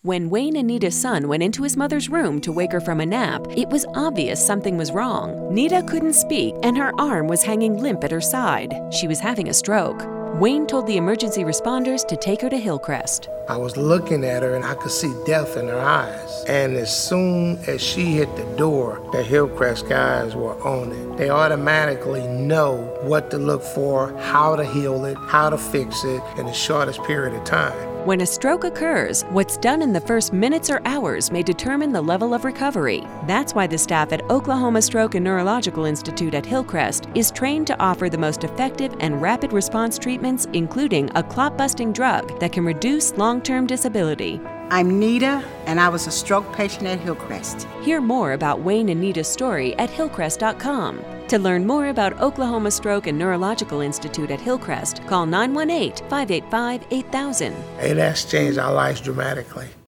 When Wayne and Nita's son went into his mother's room to wake her from a nap, it was obvious something was wrong. Nita couldn't speak, and her arm was hanging limp at her side. She was having a stroke. Wayne told the emergency responders to take her to Hillcrest. I was looking at her and I could see death in her eyes. And as soon as she hit the door, the Hillcrest guys were on it. They automatically know what to look for, how to heal it, how to fix it in the shortest period of time. When a stroke occurs, what's done in the first minutes or hours may determine the level of recovery. That's why the staff at Oklahoma Stroke and Neurological Institute at Hillcrest is trained to offer the most effective and rapid response treatments, including a clot-busting drug that can reduce long-term disability. I'm Nita, and I was a stroke patient at Hillcrest. Hear more about Wayne and Nita's story at hillcrest.com. To learn more about Oklahoma Stroke and Neurological Institute at Hillcrest, call 918-585-8000. Hey, that's changed our lives dramatically.